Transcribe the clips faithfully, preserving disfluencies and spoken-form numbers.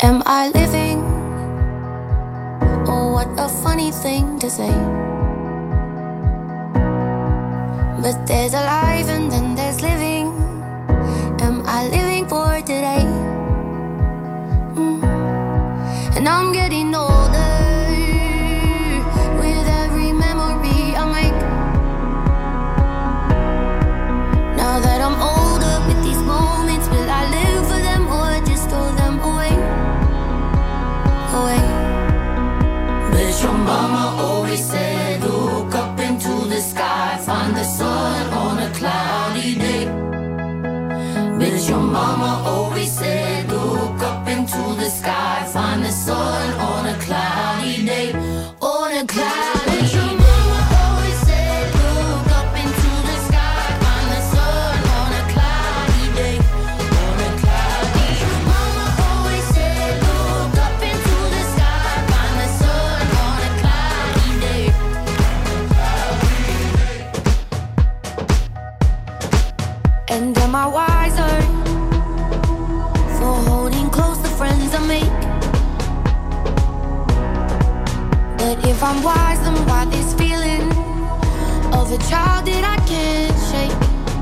Am I living? Oh, what a funny thing to say. But there's alive and then there's living. Am I living for today? Mm. And I'm getting older with every memory I make. Now that I'm older with these moments, will I live for them or just throw them away? Away. But your mama always said, look up into the sky, find the sun on a cloudy day. But your mama always said, look up into the sky, find the sun on a cloudy day. On a cloudy day. Your mama always said, look up into the sky, find the sun on a cloudy day. On a cloudy day. Your mama always said, look up into the sky, find the sun on a cloudy day. And am I wiser for holding close the friends I make? But if I'm wise, then why this feeling of a child that I can't shake?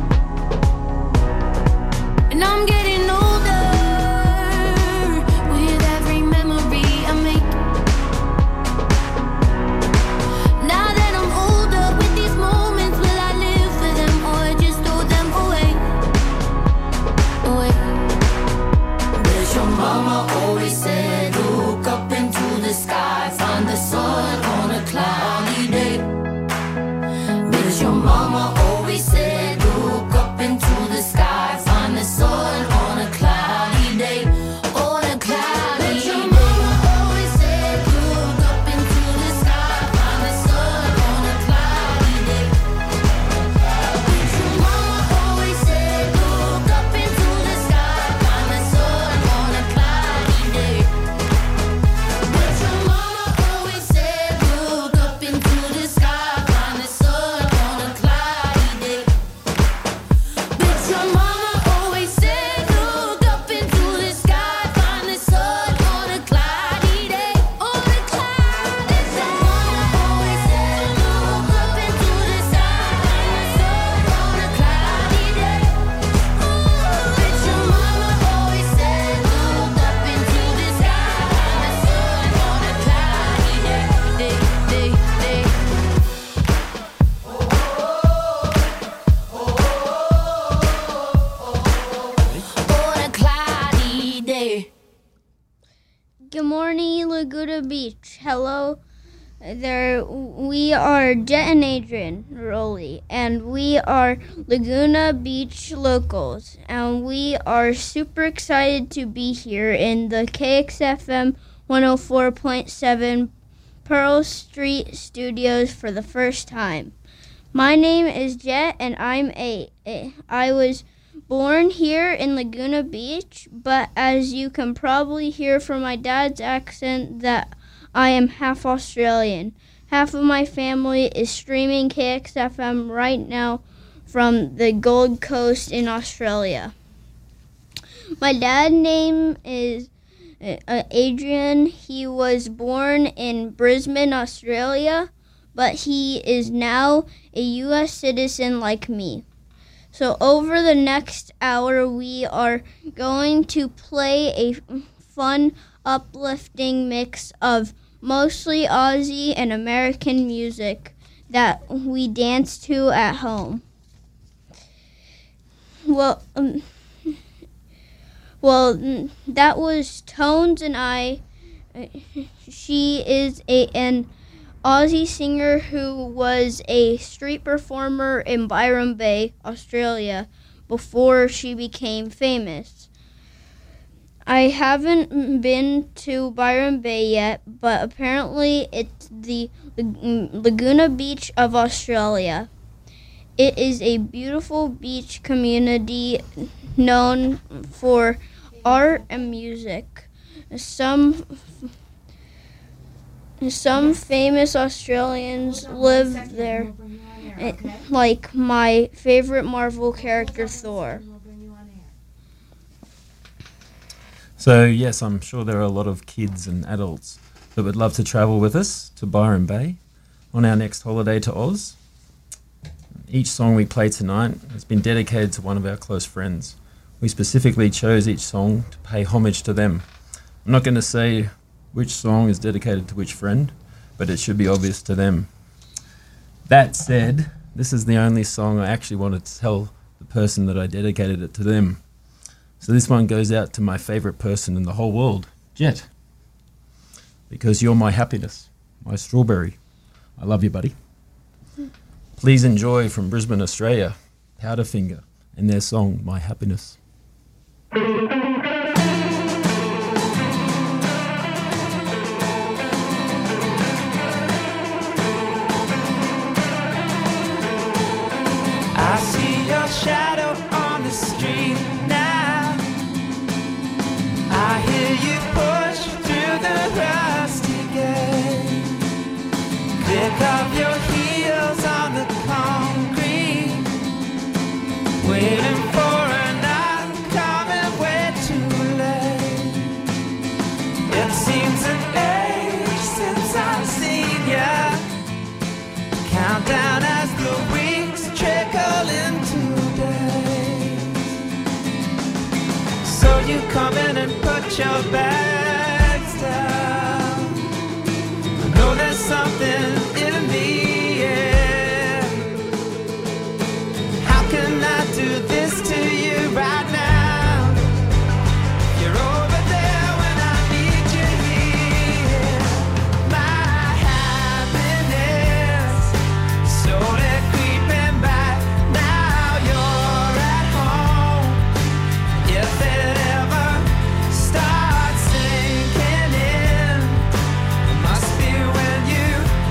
And I'm getting older with every memory I make. Now that I'm older with these moments, will I live for them or just throw them away? Away. But your mama always said, look up into the sky, find the sun on a cloudy day. But your mama always said, look up into the sky, find the sun on a cloudy day. On a cloudy day. But your mama always said, look up into the sky, find the sun on a cloudy day. But your mama always said, look up into the sky, find the sun on a cloudy day. But your mama always said, look up into the sky, find the sun on a cloudy day. But your mama always said, look up into the sky, find the sun on a cloudy day. On a cloudy day. Your mama always said, look up into the sky, find the sun on a cloudy day. But your mama always said, look up into the sky, find the sun on a cloudy day. Day, day, day. On a cloudy day. Good morning, Laguna Beach. Hello there. We are Jet and Adrian Rowley, and we are Laguna Beach locals, and we are super excited to be here in the K X F M one oh four point seven Pearl Street studios for the first time. My name is Jet, and I'm eight. I was born here in Laguna Beach, but as you can probably hear from my dad's accent, that I am half Australian. Half of my family is streaming K X F M right now from the Gold Coast in Australia. My dad's name is uh, Adrian. He was born in Brisbane, Australia, but he is now a U S citizen like me. So over the next hour, we are going to play a fun, uplifting mix of mostly Aussie and American music that we dance to at home. Well, um, well, that was Tones and I. She is a an Aussie singer who was a street performer in Byron Bay, Australia, before she became famous. I haven't been to Byron Bay yet, but apparently it's the Laguna Beach of Australia. It is a beautiful beach community known for art and music. Some Some famous Australians live there, like my favorite Marvel character, Thor. So, yes, I'm sure there are a lot of kids and adults that would love to travel with us to Byron Bay on our next holiday to Oz. Each song we play tonight has been dedicated to one of our close friends. We specifically chose each song to pay homage to them. I'm not going to say which song is dedicated to which friend, but it should be obvious to them. That said, this is the only song I actually wanted to tell the person that I dedicated it to them. So this one goes out to my favourite person in the whole world, Jet. Because you're my happiness, my strawberry. I love you, buddy. Please enjoy from Brisbane, Australia, Powderfinger and their song, My Happiness. I see your shadow on the street now. I hear you push through the rusty gate. Pick up your heels on the concrete, waiting for an oncoming way too late. It seems an age since I've seen ya. Countdown as the weeks trickle into days. So you come in and put your bags down. I know there's something in the air. How can I do this to you right now? You're over there when I need you here. My happiness slowly creeping back. Now you're at home. If it ever starts sinking in, it must be when you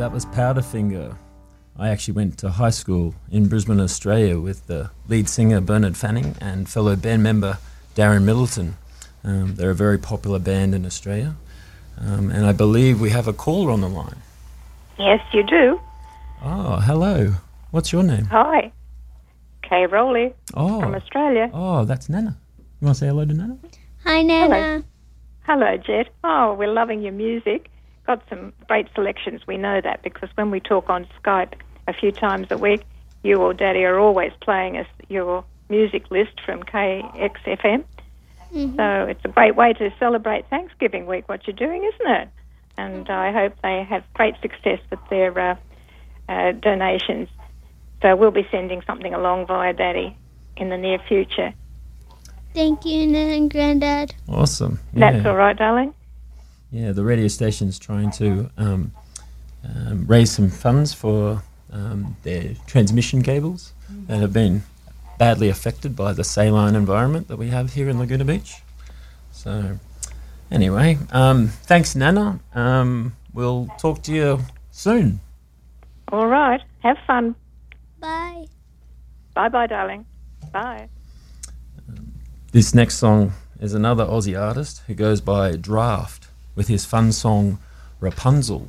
that was Powderfinger. I actually went to high school in Brisbane, Australia with the lead singer Bernard Fanning and fellow band member Darren Middleton. Um, they're a very popular band in Australia. Um, and I believe we have a caller on the line. Yes, you do. Oh, hello. What's your name? Hi. Kay Rowley Oh, from Australia. oh, that's Nana. You want to say hello to Nana? Hi, Nana. Hello, Jet. Oh, we're loving your music. Got some great selections. We know that because when we talk on Skype a few times a week, you or Daddy are always playing us your music list from K X F M. Mm-hmm. So it's a great way to celebrate Thanksgiving week, what you're doing, isn't it? And I hope they have great success with their uh, uh, donations. So we'll be sending something along via Daddy in the near future. Thank you, Nana and Granddad. Awesome. Yeah. That's all right, darling? Yeah, the radio station's trying to um, um, raise some funds for um, their transmission cables that have been badly affected by the saline environment that we have here in Laguna Beach. So, anyway, um, thanks, Nana. Um, we'll talk to you soon. All right. Have fun. Bye. Bye-bye, darling. Bye. This next song is another Aussie artist who goes by Draft with his fun song Rapunzel.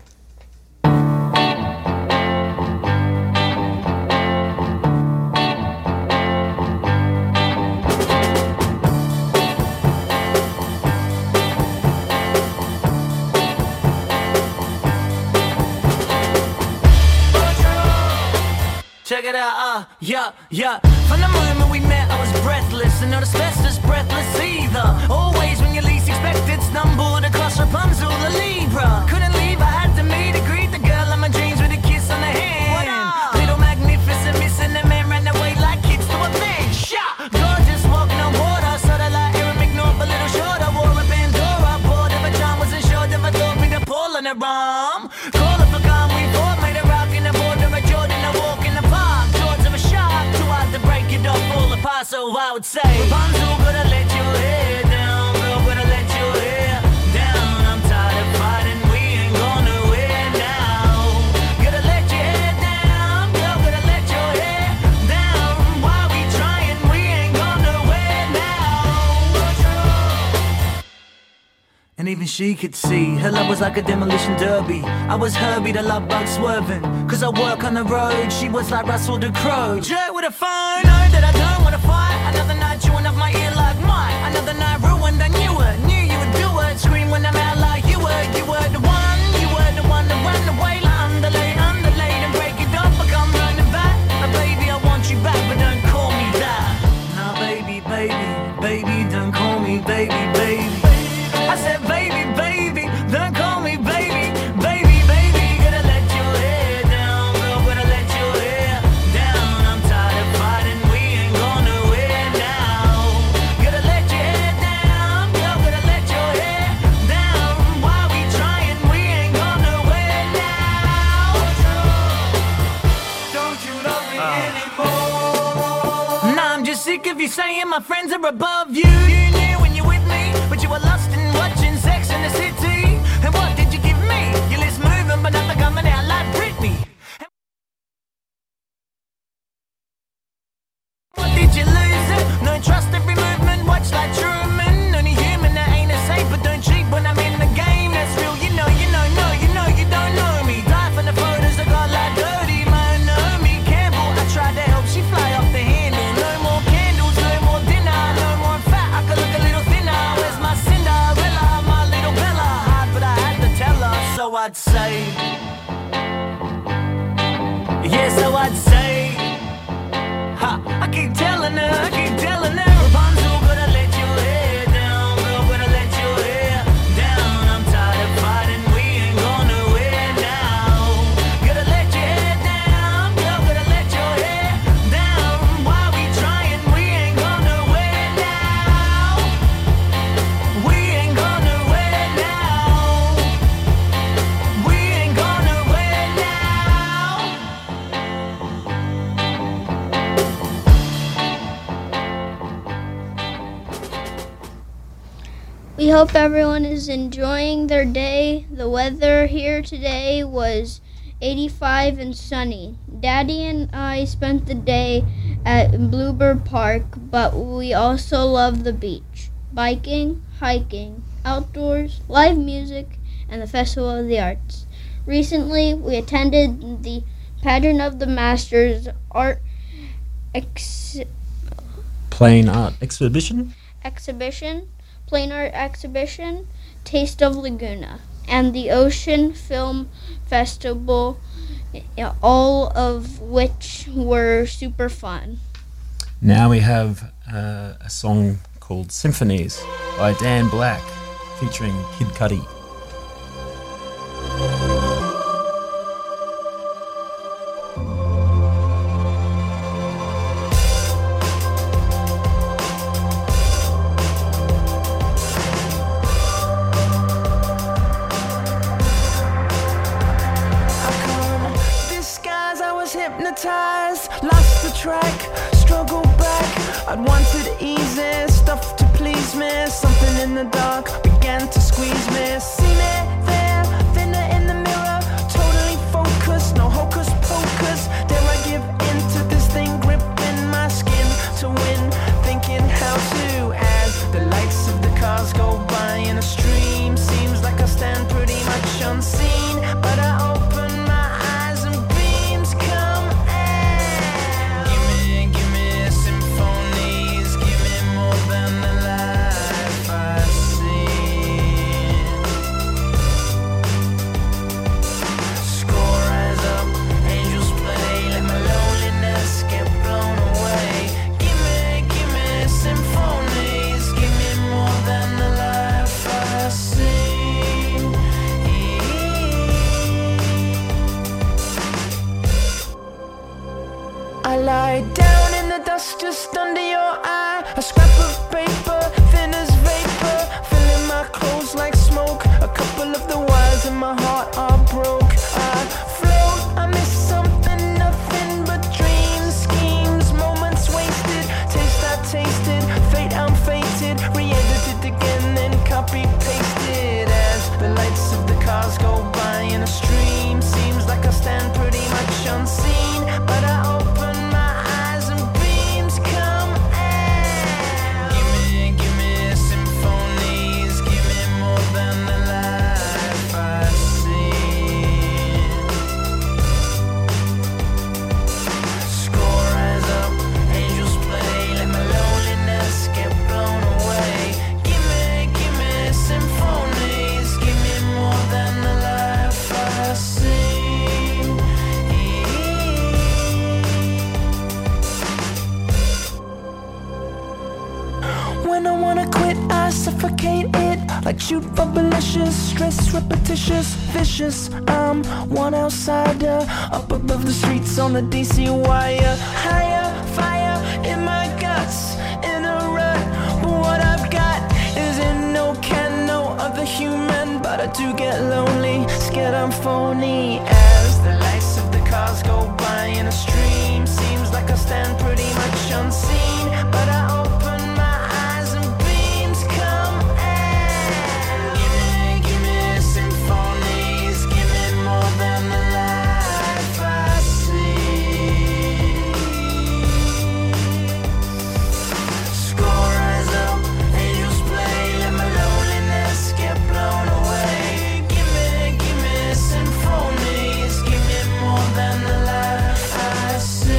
Check it out, uh, yeah, yeah. From the moment we met, I was breathless, and not asbestos breathless either. Always when you least expected, stumbled across Rapunzel, the Libra. Couldn't leave, I had to meet her, greet the girl of my dreams with a kiss on the hand. What up? Little magnificent, missing the man, ran away like kids to a big shot. Gorgeous, walking on water, sorta like Aaron McNaught, a little shorter. Wore a Pandora, bored of a charm, wasn't sure if I thought me to pull on her arm. Call her for calm, we fought, made a rock in the border, a Jordan, a walk in the park. Jaws of a shark, too hard to break it off, fall apart, so I would say Rapunzel, gonna let your hair down, girl, gonna let your hair down. I'm tired of fighting, we ain't going nowhere now. Gonna let your hair down, girl, gonna let your hair down. Why we trying, we ain't going nowhere now. And even she could see her love was like a demolition derby. I was Herbie, the love bug swerving, cause I work on the road. She was like Russell the Crowe, jet with a phone. Know that I don't wanna fight. Another night chewing off my ear like mine. Another night ruined, I knew it. Knew you would do it. Scream when I'm out like you were. You were the one. You were the one that ran away like underlay, underlay, and break it up. I come running back. Now baby, I want you back, but don't call me that. Now baby, baby, baby, don't call me baby, baby. I said baby, baby, don't call me baby, baby, baby. Gonna let your hair down, girl, gonna let your hair down. I'm tired of fighting, we ain't going nowhere now. Gonna let your hair down, girl, gonna let your hair down. Why we trying, we ain't going nowhere now. Don't you love me anymore? Nah, I'm just sick of you saying my friends are above you. You knew when you're with me, but you were lost in watching Sex in the City. And what did you give me? Your lips moving, but nothing coming out like Britney. And what did you lose it? No trust every movement, watch like Truman. Only human that ain't a safe, but don't cheat when I'm in the game. That's real, you know, you know, no, you know, you don't know me. Die from the photos I got like dirty, man, Naomi Campbell. I tried to help, she fly off the handle. No more candles, no more dinner, no more fat. I could look a little thinner. Where's my Cinderella, my little Bella? Hard, but I had to tell her, so I'd say, yeah, so I'd say, ha, I keep telling her, I keep telling her, Rapunzel, gonna let your hair down, girl, gonna let your hair down. I'm tired of fighting, we ain't going nowhere now. Gonna let your hair down, girl, gonna let your hair down. Why we trying, we ain't going nowhere now. We ain't going nowhere now. We ain't going nowhere now. We hope everyone is enjoying their day. The weather here today was eighty-five and sunny. Daddy and I spent the day at Bluebird Park, but we also love the beach, biking, hiking, outdoors, live music, and the Festival of the Arts. Recently, we attended the Pattern of the Masters art ex- Plain art exhibition. exhibition, plain art exhibition, Taste of Laguna, and the Ocean Film Festival, all of which were super fun. Now we have uh, a song called Symphonies by Dan Black featuring Kid Cudi. Hypnotized, lost the track, struggled back. I'd wanted easy stuff to please me. Something in the dark began to squeeze me. See me there, thinner in the mirror, totally focused, no hocus pocus. Dare I give in to this thing gripping my skin to win? Thinking how to, as the lights of the cars go by in a stream. Seems like I stand pretty much unseen, but I open my eyes and beams come. I lie down in the dust just under your eye. A scrap of paper, thin as vapor, filling my clothes like smoke. A couple of the wires in my heart are broke. I float, I miss something, nothing but dreams, schemes, moments wasted. Taste I tasted, fate I'm fated. Re-edited again, then copy pasted. As the lights of the cars go by in a stream. Seems like I stand pretty much unseen, but I open my eyes and beams come out. Give me, give me symphonies, give me more than the life I see. Score rise up, angels play, let my loneliness get blown away. Give me, give me symphonies, give me more than the life I see. When I wanna quit, I suffocate it. Like shoot bubblicious, stress repetitious, vicious. I'm one outsider, up above the streets on the D C wire. Higher, fire in my guts, in a rut. But what I've got is in no can, no other human. But I do get lonely, scared I'm phony. As the lights of the cars go by in a stream. Seems like I stand pretty much unseen, but I open my eyes and beams come out. Give me, give me symphonies, give me more than the life I see. Score rise up, angels play, let my loneliness get blown away. Give me, give me symphonies, give me more than the life I see.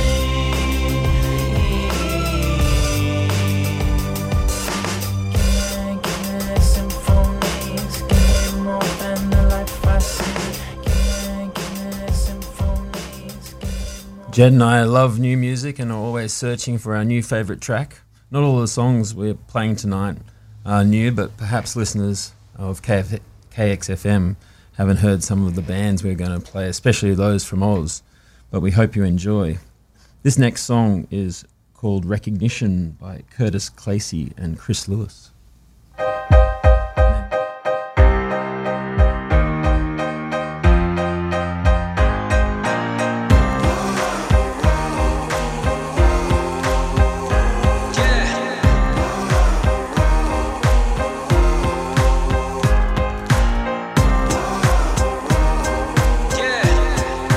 Jed and I love new music and are always searching for our new favourite track. Not all the songs we're playing tonight are new, but perhaps listeners of K X F M haven't heard some of the bands we're going to play, especially those from Oz, but we hope you enjoy. This next song is called Recognition by Curtis Clacy and Chris Lewis. Yeah.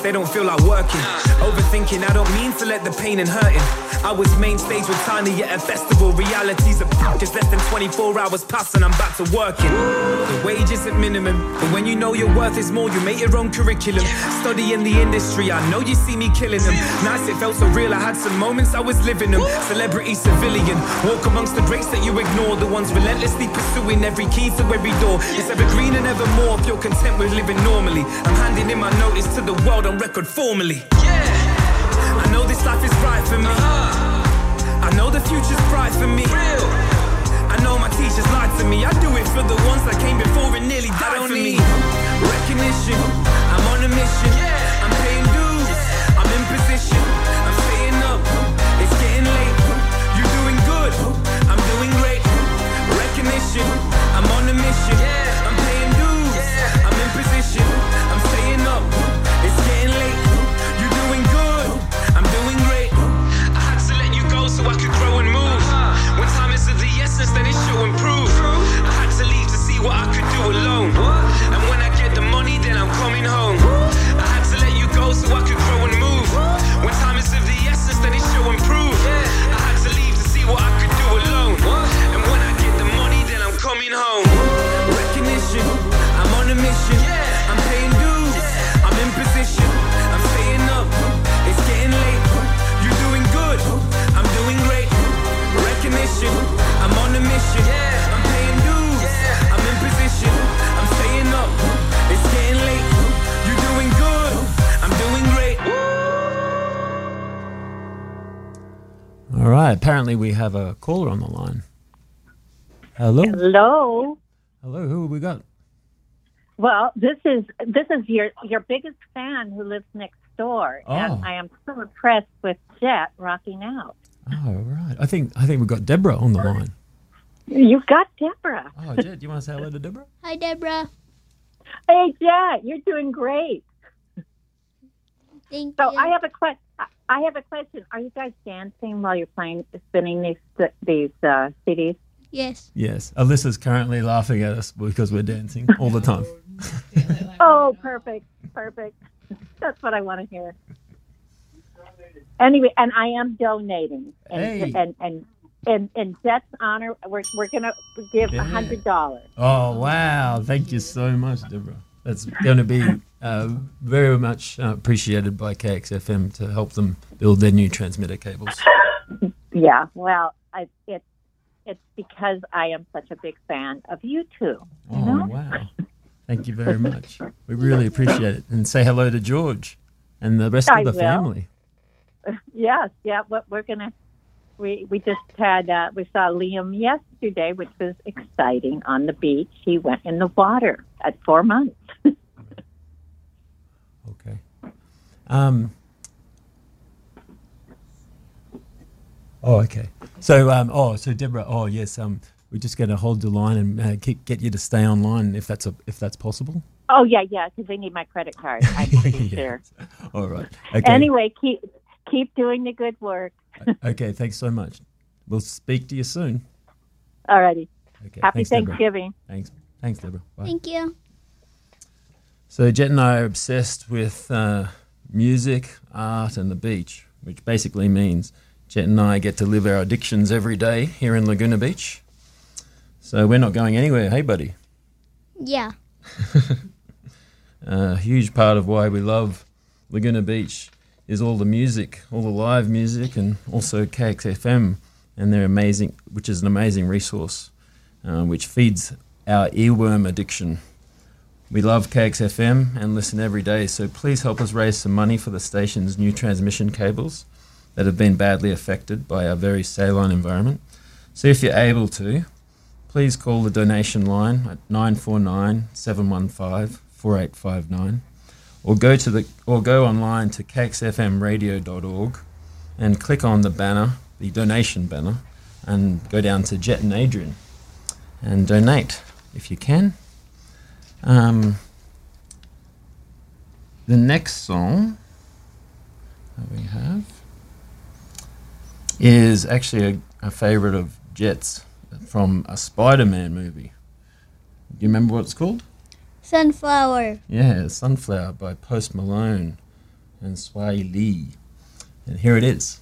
they don't feel like working. Overthinking, I don't mean to let the pain and hurting. I was main stage with Tiny at a festival. Reality's a just less than twenty-four hours past and I'm back to working. The wage isn't minimum, but when you know your worth is more, you make your own curriculum. Study in the industry, I know you see me killing them. Nice, it felt so real, I had some moments I was living them. Celebrity, civilian, walk amongst the greats that you ignore. The ones relentlessly pursuing every key to every door. It's evergreen and evermore if you're content with living normally. I'm handing in my notice to the world on record formally. Yeah, I know this life is right for me. I know the future's bright for me. I know my teachers lied to me. I do it for the ones that came before and nearly died for me. Recognition, I'm on a mission. I'm paying dues, I'm in position. I'm staying up, it's getting late. You're doing good, I'm doing great. Recognition, I'm on a mission. I'm paying dues, I'm in position. I'm staying up, it's getting late. You're doing good, I'm doing great. I had to let you go so I could grow and move. When time is of the essence, then it should improve. I had to leave to see what I could do alone. And when I get the money, then I'm coming home. I had to let you go so I could grow and move. When time is of the essence, then it should improve. I had to leave to see what I could do alone. And when I get the money, then I'm coming home. Recognition, I'm on a mission. I'm paying dues, I'm in position. I'm staying up, it's getting late. You're doing good, I'm doing great. Recognition, I'm on a mission. I'm paying dues, I'm in position. I'm staying up, it's getting late. You're doing good, I'm doing great. All right. Apparently, we have a caller on the line. Hello. Hello. Hello. Who have we got? Well, this is this is your your biggest fan who lives next door, Oh. and I am so impressed with Jet rocking out. Oh, right. I think I think we've got Deborah on the line. You got Deborah. Oh, Jet, do you want to say hello to Deborah? Hi, Deborah. Hey, Jet, you're doing great. Thank So you. I have a question. I have a question. Are you guys dancing while you're playing, spinning these these uh, C Ds? Yes. Yes. Alyssa's currently laughing at us because we're dancing all the time. Oh, perfect, perfect. That's what I want to hear. Anyway, and I am donating, and Hey. and and in in Jet's honor, we're we're gonna give a Yeah. hundred dollars. Oh, wow. Thank you so much, Deborah. That's going to be uh, very much uh, appreciated by K X F M to help them build their new transmitter cables. Yeah, well, I, it's it's because I am such a big fan of you two. You Oh, know? wow. Thank you very much. We really appreciate it. And say hello to George and the rest I of the will. family. Yes, yeah. What we're gonna we we just had uh, we saw Liam yesterday, which was exciting on the beach. He went in the water at four months. Okay. Um, oh, okay. So, um, oh, so Deborah. Oh, yes. Um, we're just going to hold the line and uh, keep, get you to stay online if that's a, if that's possible. Oh yeah, yeah, because they need my credit card. I'm pretty sure. All right. Okay. Anyway, keep keep doing the good work. Okay. Thanks so much. We'll speak to you soon. Alrighty. Okay. Happy thanks, Deborah. Thanksgiving. Thanks. Thanks, Deborah. Bye. Thank you. So Jet and I are obsessed with uh, music, art, and the beach, which basically means Jet and I get to live our addictions every day here in Laguna Beach. So we're not going anywhere, hey, buddy? Yeah. A huge part of why we love Laguna Beach is all the music, all the live music, and also K X F M, and they're amazing, which is an amazing resource, uh, which feeds our earworm addiction. We love K X F M and listen every day, so please help us raise some money for the station's new transmission cables that have been badly affected by our very saline environment. So if you're able to, please call the donation line at nine four nine, seven one five, four eight five nine or go to the or go online to k x f m radio dot org and click on the banner, the donation banner, and go down to Jet and Adrian and donate if you can. Um, the next song that we have is actually a, a favorite of Jet's from a Spider-Man movie. Do you remember what it's called? Sunflower. Yeah, Sunflower by Post Malone. and Swahili. And here it is.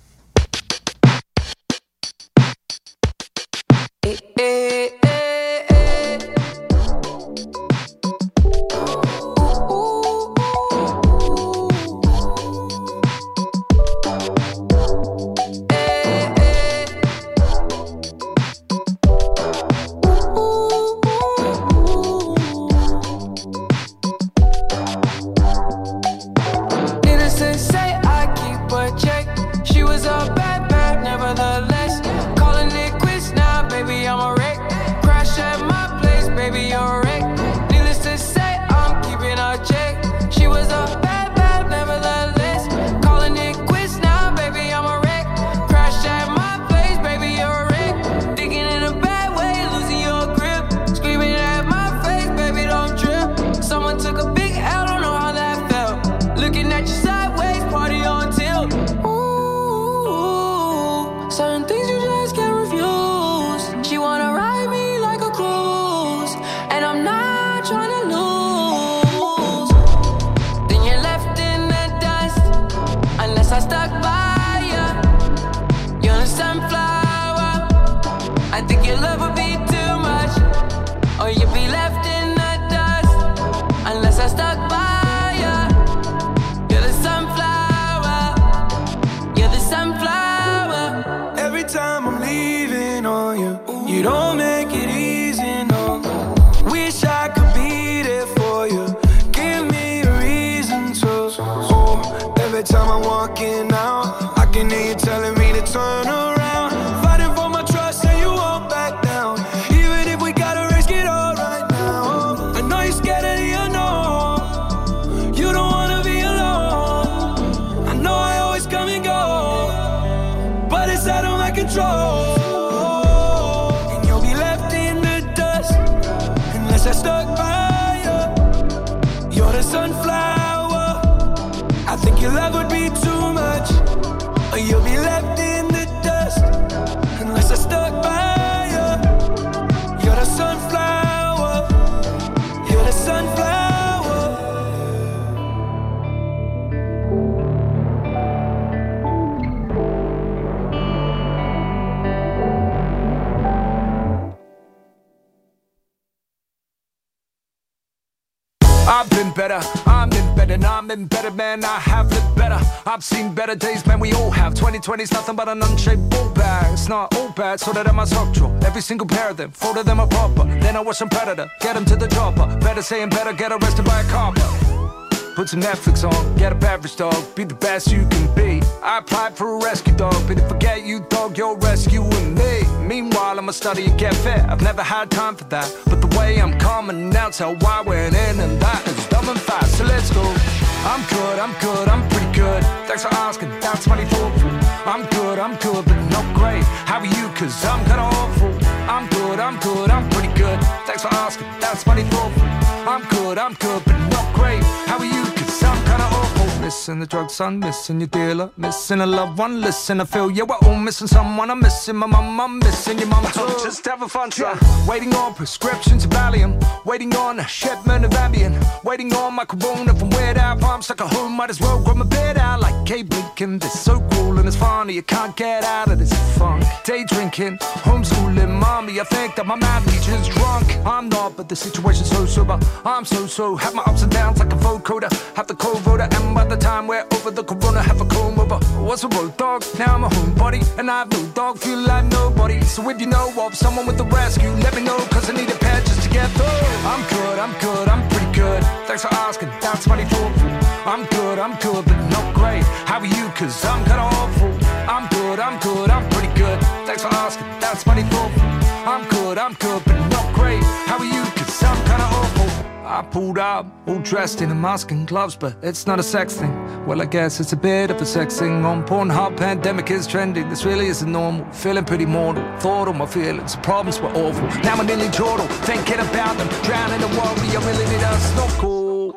I've been better, I'm in better, and I'm in better, man, I have lived better. I've seen better days, man, we all have. twenty twenty's nothing but an unshaped ball bag. It's not all bad, so that I'm a sock drawer. Every single pair of them, four of them are proper. Then I watch some Predator, get them to the dropper. Better saying better, get arrested by a copper. Put some Netflix on, get a beverage, dog. Be the best you can be. I applied for a rescue dog, but if forget you, dog, you're rescuing me. Meanwhile, I'ma study and get fit. I've never had time for that, but the way I'm coming out's how I went in, and that is dumb and fast. So let's go. I'm good, I'm good, I'm pretty good. Thanks for asking, that's mighty thoughtful. I'm good, I'm good, but not great. How are you? Cause I'm kinda awful. I'm good, I'm good, I'm pretty good. Thanks for asking, that's mighty thoughtful. I'm good, I'm good, but not great. How are you? Cause I'm kinda awful. Missing the drug son, missing your dealer, missing a loved one. Listen, I feel yeah, we're all missing someone. I'm missing my mum, I'm missing your mum too. Just have a fun try. Waiting on prescriptions of Valium, waiting on a shipment of Ambien, waiting on my corona from Weird Al. I'm stuck at home, might as well grab my bed out like Kate Blinken. This so cool and it's funny, you can't get out of this funk. Day drinking, homeschooling, mommy, I think that my math teacher's drunk. I'm not, but the situation's so sober. I'm so so, have my ups and downs like a vocoder. Have the cold voter, and by the time we're over the corona, have a comb over. Was a road dog, now I'm a homebody, and I have no dog, feel like nobody. So if you know of someone with a rescue, let me know, cause I need a pet just to get through. I'm good, I'm good, I'm pretty good. Thanks for asking, that's mighty thoughtful. I'm good, I'm good, but not great. How are you? Cause I'm kinda awful. I'm good, I'm good, I'm pretty good. Thanks for asking, that's mighty thoughtful. I'm good, I'm good, but not great. How are you? Cause I'm kinda awful. I pulled up, all dressed in a mask and gloves, but it's not a sex thing. Well, I guess it's a bit of a sex thing. On Pornhub, pandemic is trending. This really isn't normal, feeling pretty mortal. Thought all my feelings, problems were awful. Now I'm nearly chortle, thinking about them. Drowning in worry, I really need a snorkel.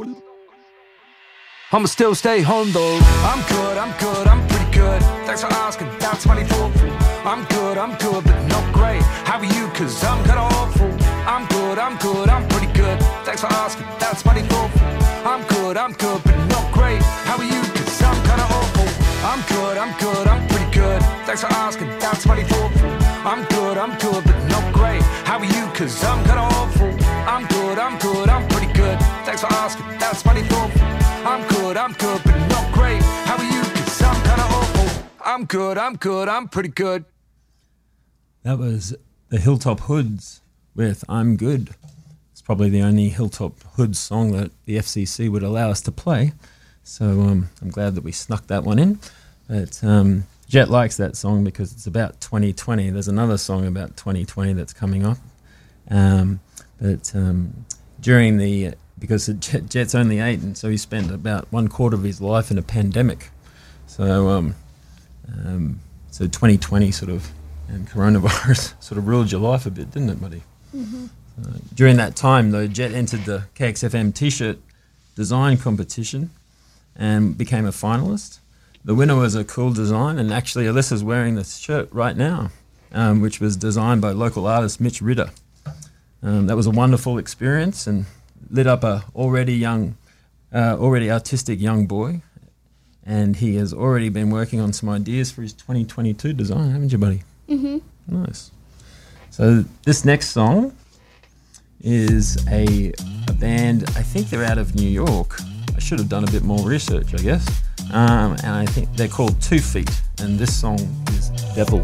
I'ma still stay home though. I'm good, I'm good, I'm pretty good. Thanks for asking, that's mighty thoughtful. I'm good, I'm good, but not great. How are you? Cause I'm kinda awful. I'm good, I'm good, I'm pretty good. Thanks for asking, that's mighty thoughtful. I'm good, I'm good, but not great. How are you? Thanks for asking, down twenty thoughtful. I'm good, I'm good, but not great. How are you? Cause I'm kinda awful. I'm good, I'm good, I'm pretty good. Thanks for asking, down twenty thoughtful. I'm good, I'm good, but not great. How are you? Cause I'm kinda awful. I'm good, I'm good, I'm pretty good. That was the Hilltop Hoods with I'm Good. It's probably the only Hilltop Hoods song that the F C C would allow us to play. So um, I'm glad that we snuck that one in. But um, Jet likes that song because it's about twenty twenty. There's another song about twenty twenty that's coming up. Um, but um, during the, because Jet, Jet's only eight, and so he spent about one quarter of his life in a pandemic. So um, um, so twenty twenty sort of, and coronavirus sort of ruled your life a bit, didn't it, buddy? Mm-hmm. Uh, during that time, though, Jet entered the K X F M T-shirt design competition and became a finalist. The winner was a cool design, and actually Alyssa's wearing this shirt right now, um, which was designed by local artist Mitch Ritter. Um, that was a wonderful experience and lit up a already young, uh, already artistic young boy, and he has already been working on some ideas for his twenty twenty-two design, haven't you, buddy? Mm-hmm. Nice. So this next song is a, a band, I think they're out of New York. I should have done a bit more research, I guess. Um, and I think they're called Two Feet, and this song is Devil.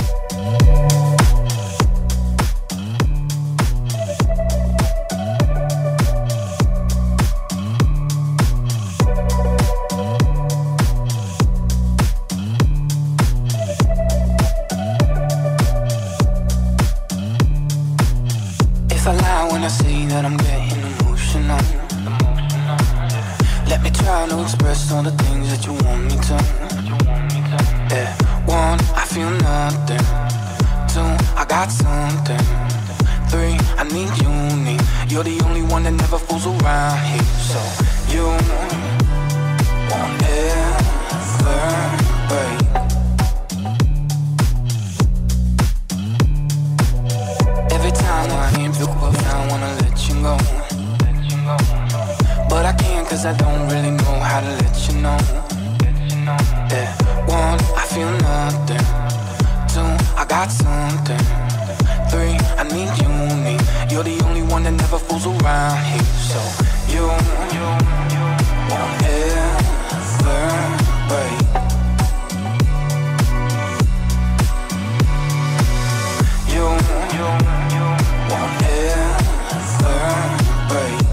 If I lie when I say that I'm getting emotional, let me try to express all the things that you want me to. Yeah. One, I feel nothing. Two, I got something. Three, I need you, need. You're the only one that never fools around here. So you won't ever break. Every time I ain't feel good, I wanna let you go. But I can't cause I don't really know how to let you know. Yeah. One, I feel nothing. Two, I got something. Three, I need you, need. You're the only one that never fools around here. So you won't ever break. You won't ever break.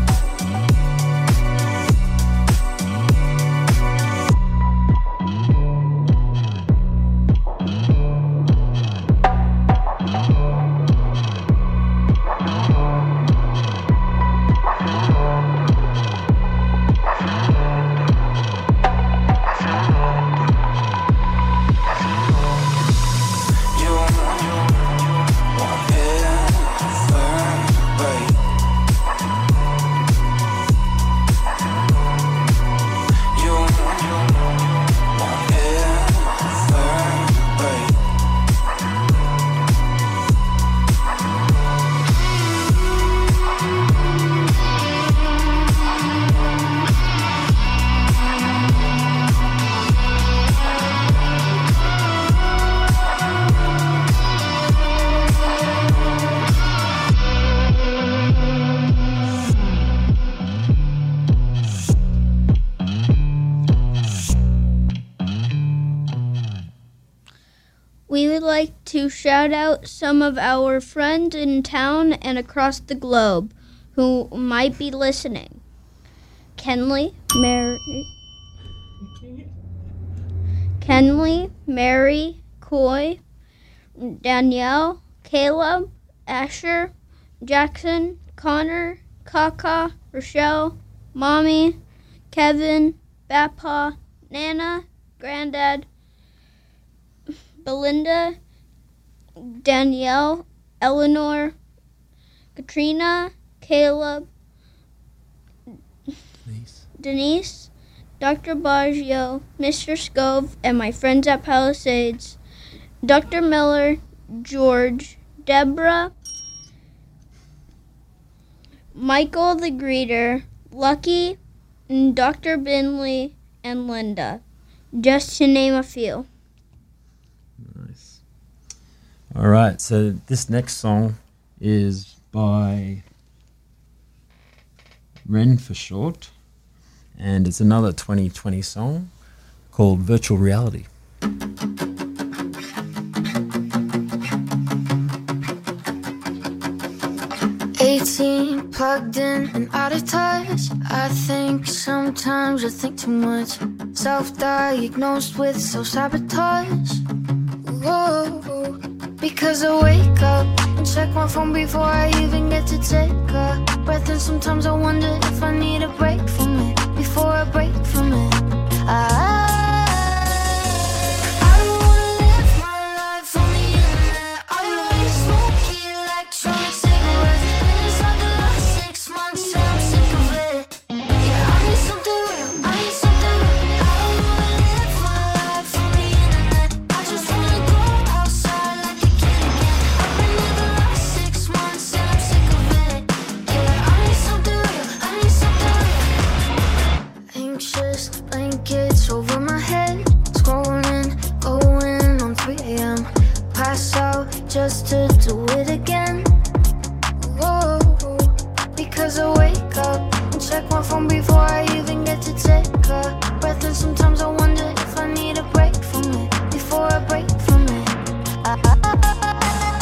We would like to shout out some of our friends in town and across the globe who might be listening. Kenley, Mary, Kenley, Mary, Coy, Danielle, Caleb, Asher, Jackson, Connor, Kaka, Rochelle, Mommy, Kevin, Bappa, Nana, Granddad, Belinda, Danielle, Eleanor, Katrina, Caleb, Denise. Denise, Doctor Baggio, Mister Scove, and my friends at Palisades, Doctor Miller, George, Deborah, Michael the Greeter, Lucky, and Doctor Binley, and Linda, just to name a few. All right, so this next song is by Ren for short, and it's another twenty twenty song called Virtual Reality. eighteen, plugged in and out of touch. I think sometimes I think too much. Self-diagnosed with self-sabotage. Whoa, because I wake up and check my phone before I even get to take a breath. And sometimes I wonder if I need a break from it before I break from it. I just to do it again. Whoa, because I wake up and check my phone before I even get to take a breath. And sometimes I wonder if I need a break from it before I break from it. I, I, I,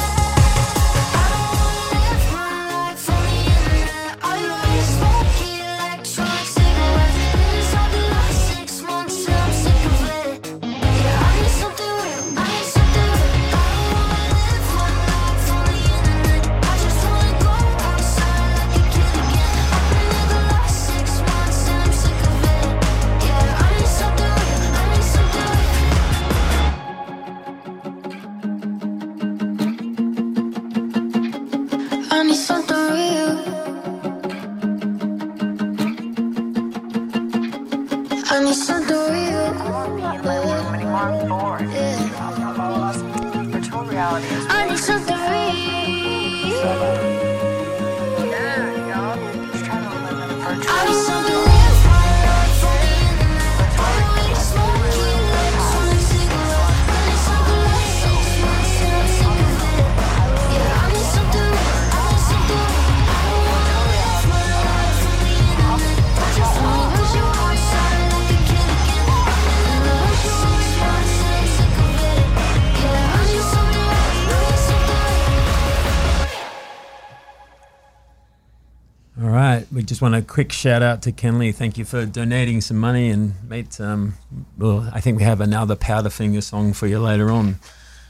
We just want a quick shout out to Kenley. Thank you for donating some money, and mate, um, well, I think we have another Powderfinger song for you later on.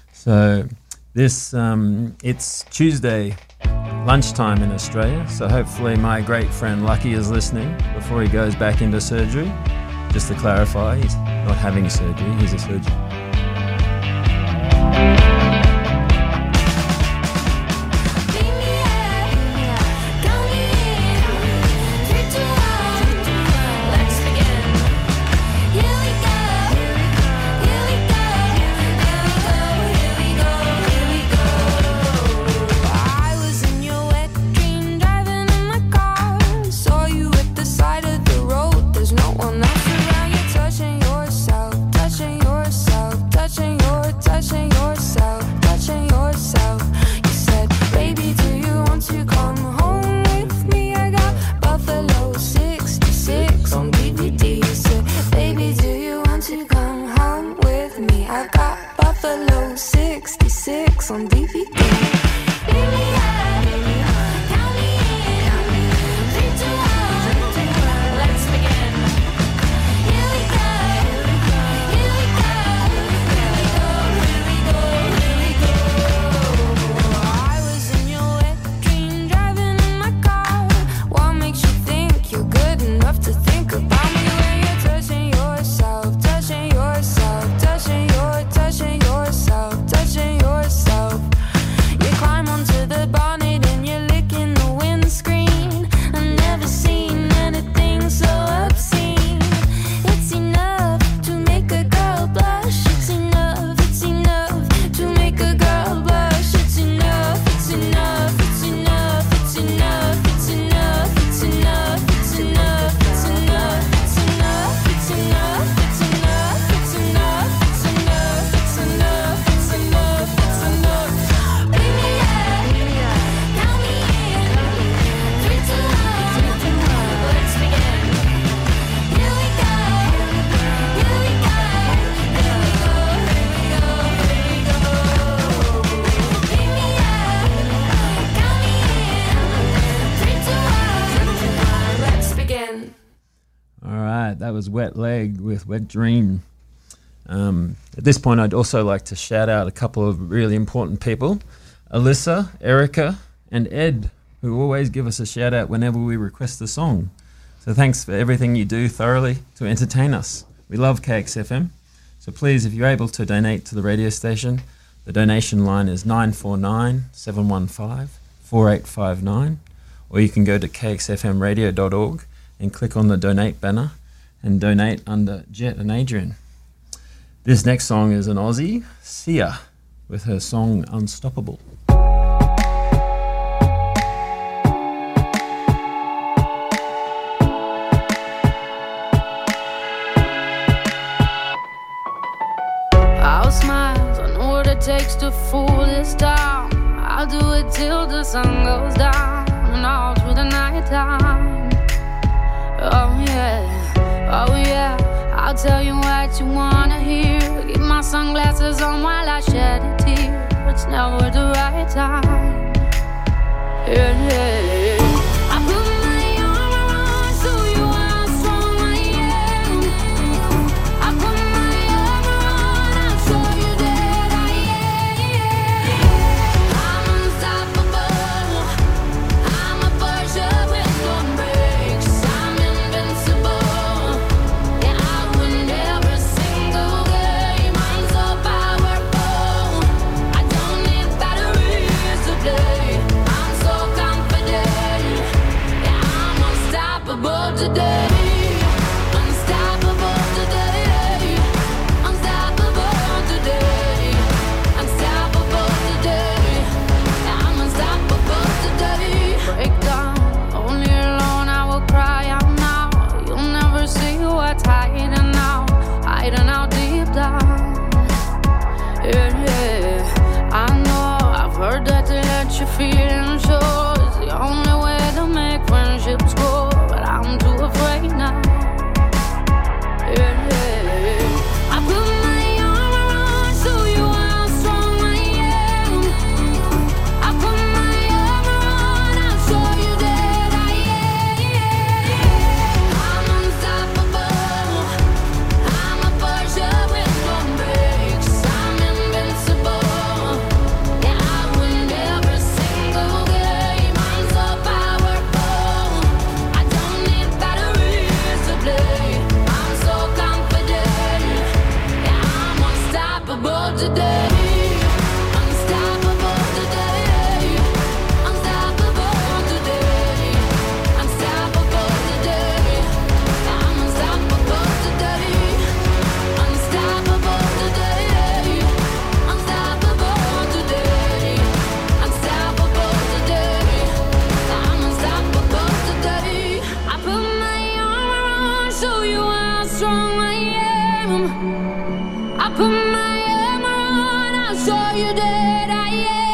So this, um, it's Tuesday lunchtime in Australia. So hopefully my great friend Lucky is listening before he goes back into surgery. Just to clarify, he's not having surgery; he's a surgeon. Side of the road, there's no one else around. You're touching yourself, touching yourself. right, that was Wet Leg with Wet Dream. Um, at this point, I'd also like to shout out a couple of really important people. Alyssa, Erica, and Ed, who always give us a shout out whenever we request a song. So thanks for everything you do thoroughly to entertain us. We love K X F M. So please, if you're able to donate to the radio station, the donation line is nine four nine, seven one five, four eight five nine, or you can go to k x f m radio dot org and click on the donate banner and donate under Jet and Adrian. This next song is an Aussie, Sia, with her song Unstoppable. I'll smile, I know what it takes to fool this town. I'll do it till the sun goes down and all through the night time. Oh yeah, oh yeah, I'll tell you what you wanna hear. Keep my sunglasses on while I shed a tear. It's never the right time. Yeah, yeah. I put my arm around so you how strong I am. I put my arm around, I'll show you that I am. I'm unstoppable. I'm a Porsche with no brakes. I'm invincible. Yeah, I win every single game. I'm so powerful. I don't need batteries to play. I'm so confident. Yeah, I'm unstoppable today. Unstoppable today. Unstoppable today. Unstoppable today. Yeah, I'm unstoppable today. Break down, only alone I will cry out now. You'll never see what's hiding out, hiding out deep down. Yeah, yeah. I know, I've heard that to let your feelings show is the only way to make friendships grow, but I'm too afraid now. Yeah, yeah. I put my arm around, show you how strong I am. I put my arm around, I'll show you that I am. I'm unstoppable. I'm a Porsche with no brakes. I'm invincible. Yeah, I win every single game. I'm so powerful. I don't need batteries to play. I'm so confident. Yeah, I'm unstoppable today. Unstoppable today. Unstoppable today. Unstoppable today. I'm unstoppable today. Unstoppable today. Unstoppable today. Unstoppable today. I'm unstoppable today. I put my arm around, show you how strong I am. I put my arm around, I'll show you that I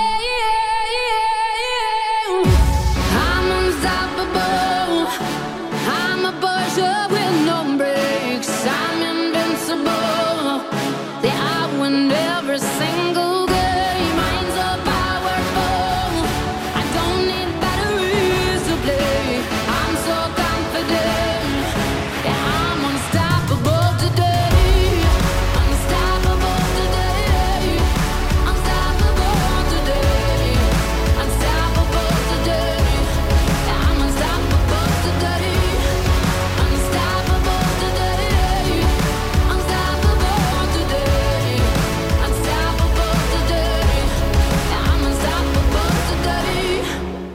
am. I'm unstoppable. I'm a Porsche with no brakes. I'm invincible. Yeah, I win every single game. I'm so powerful. I don't need batteries to play. I'm so confident. Yeah, I'm unstoppable today. Unstoppable today. Unstoppable today. Unstoppable today. Yeah, I'm unstoppable today. Unstoppable today. Unstoppable today. Unstoppable today. Yeah, I'm unstoppable today.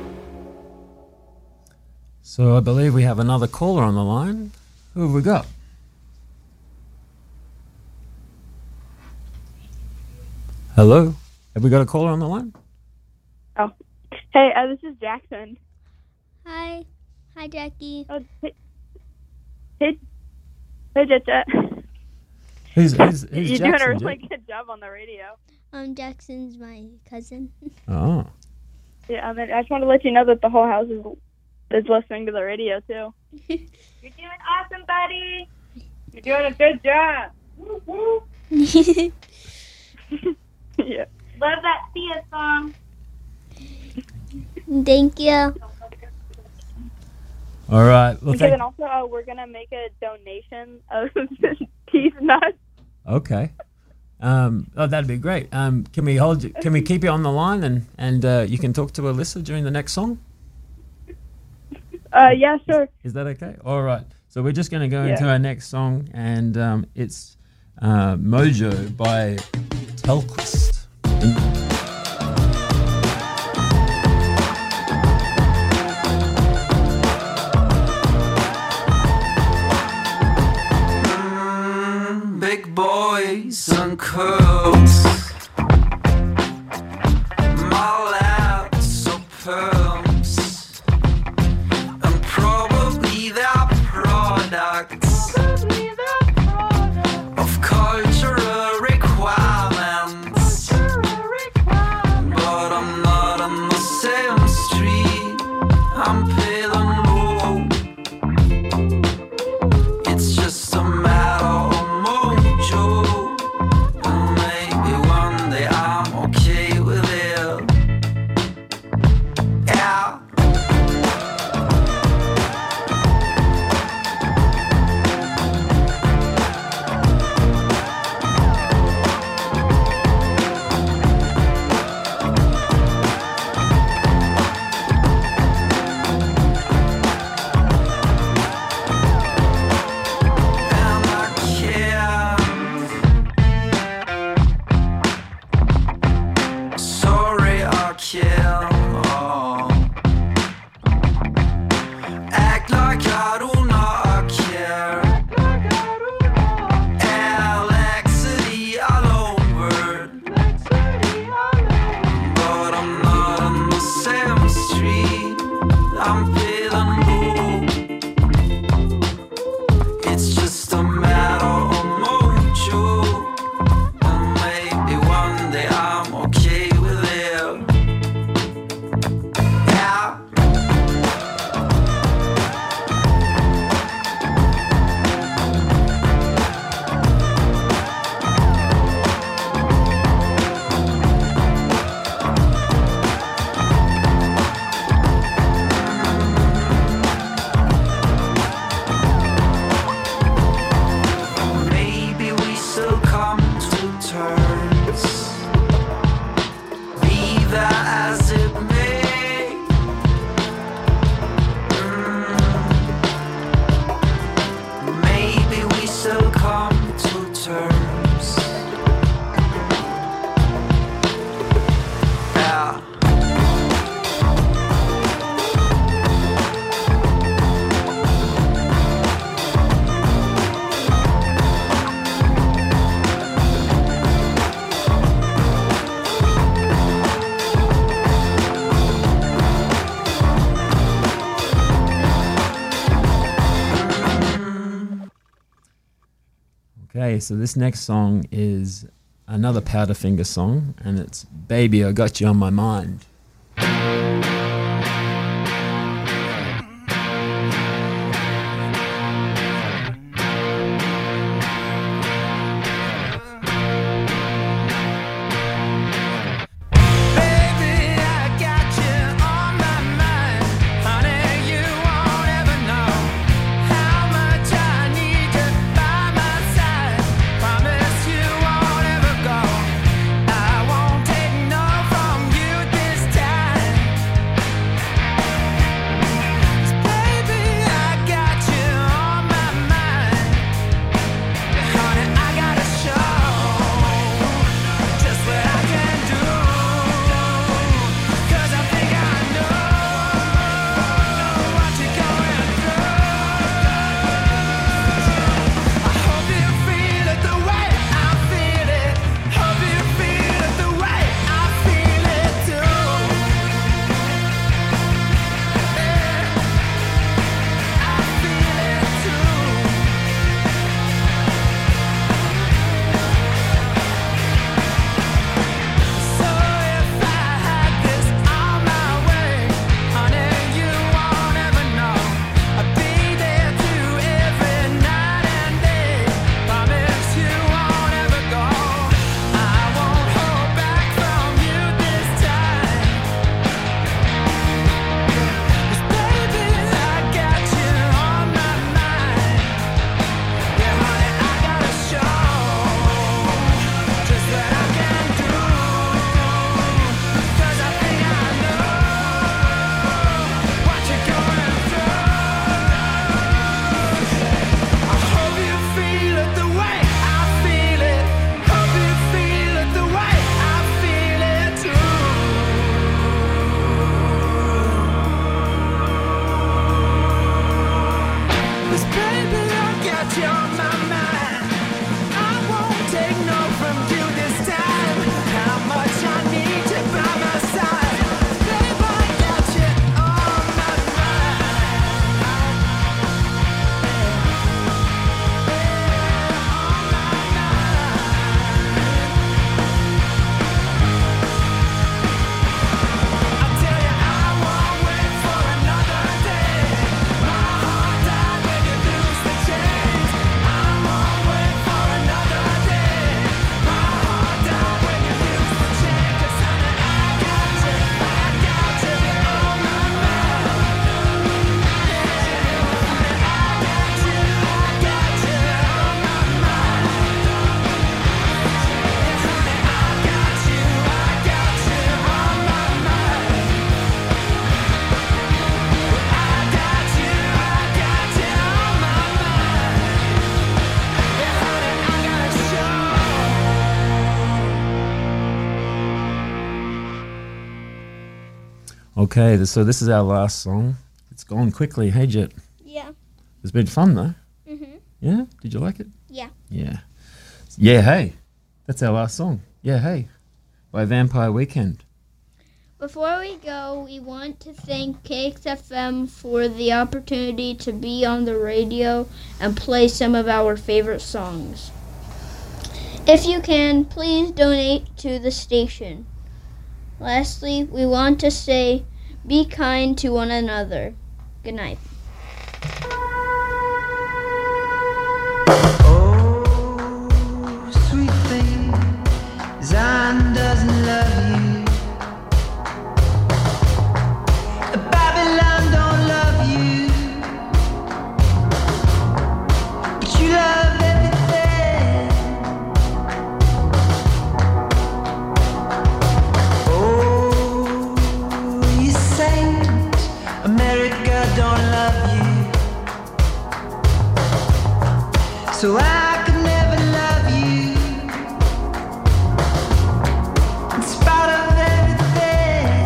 So I believe we have another caller on the line. Who have we got? Hello? Have we got a caller on the line? Oh, hey, uh, this is Jackson. Hi. Hi, Jackie. Oh, hey, hey, hey, Jet Jet. Who's, who's, who's You're Jackson, doing a really Jet? good job on the radio. Um, Jackson's my cousin. Oh. Yeah, I mean, I just want to let you know that the whole house is is listening to the radio too. You're doing awesome, buddy. You're doing a good job. Yeah. Love that Sia song. Thank you. All right. Well, Because thank- then also uh, we're gonna make a donation of these nuts. Okay. Um, oh, that'd be great. Um, can we hold? You, can we keep you on the line and and uh, you can talk to Alyssa during the next song? Uh, yeah, sure. Is that okay? All right. So we're just going to go Yeah. into our next song, and um, it's uh, Mojo by Telquist. Big boys and curls, my laps are perms, and probably their products of cultural requirements. But I'm not on the same street, I'm pale and low. It's just a matter of mojo, and maybe one day I'm okay with it. Yeah. And I can't. Sorry, I can't. Oh. Act like I do not care. Alexity, alone word. But I'm not on the same street. I'm feeling low. It's just a matter of mojo, and maybe one day I'm okay with it. Yeah. Maybe we still come to terms. Be that as it may. Mm. Maybe we still come to terms. Yeah. Okay, so this next song is another Powderfinger song, and it's "Baby, I Got You on My Mind." Baby, I got you on my mind. Honey, you won't ever know how much I need you by my side. Promise you won't ever go. I won't take no from you this time. Okay, th- so this is our last song. It's gone quickly. Hey, Jet. Yeah. It's been fun, though. Mm-hmm. Yeah? Did you like it? Yeah. Yeah. Yeah, Hey. That's our last song. Yeah, Hey. By Vampire Weekend. Before we go, we want to thank K X F M for the opportunity to be on the radio and play some of our favorite songs. If you can, please donate to the station. Lastly, we want to say, be kind to one another. Good night. Oh, sweet thing, Zion doesn't love you. Babylon don't love you, but you love everything. Oh, you saint, America don't love you, so I could never love you, in spite of everything.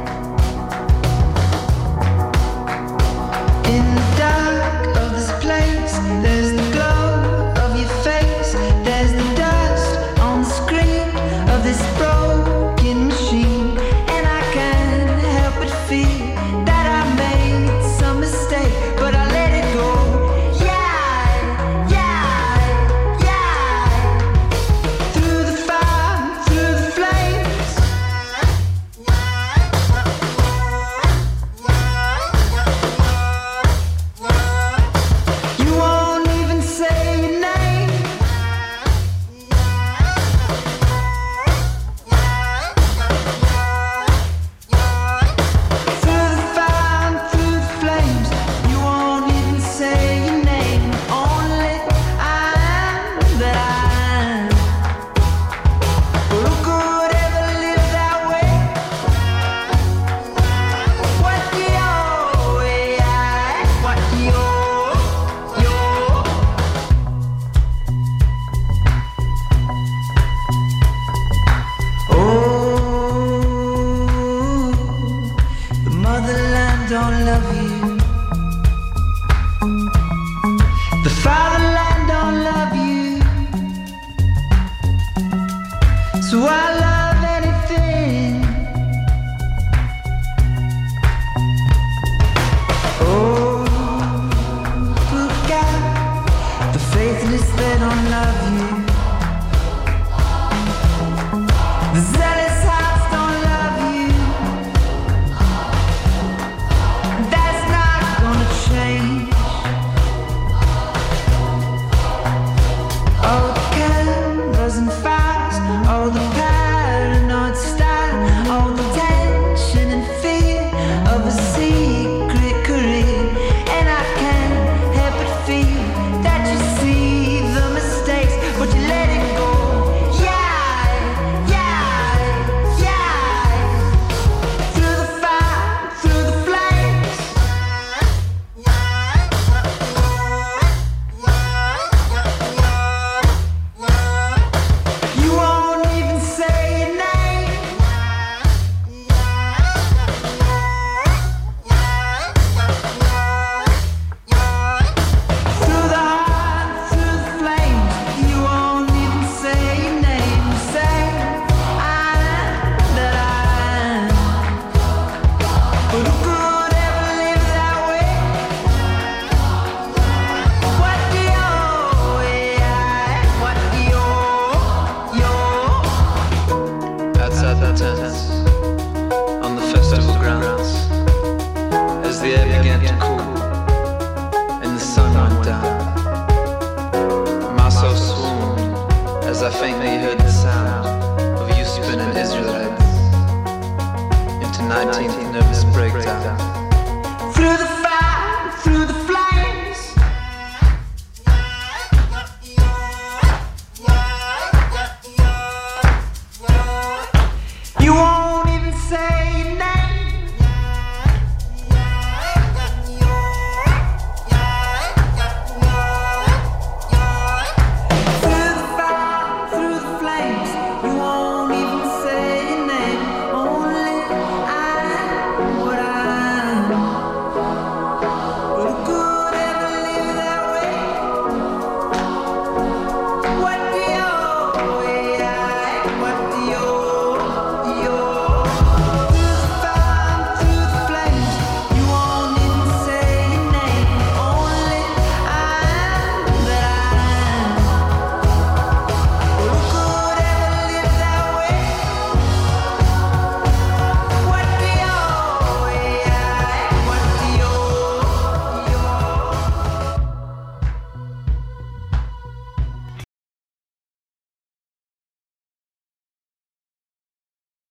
In the dark of this place, there's the glow of your face. There's the dust on the screen of this broken machine, and I can't help but feel that I made some mistake, but I let it go. Yeah, yeah, yeah. Through the fire, through the flames. You won't even say your name. Through the fire, through the flames. You won't even say your name. Only I am that I am. But who could ever live that way? What your way? What your your? Oh, the motherland don't love you. The fatherland don't love you. So I love anything. Oh, who got the faithless they don't love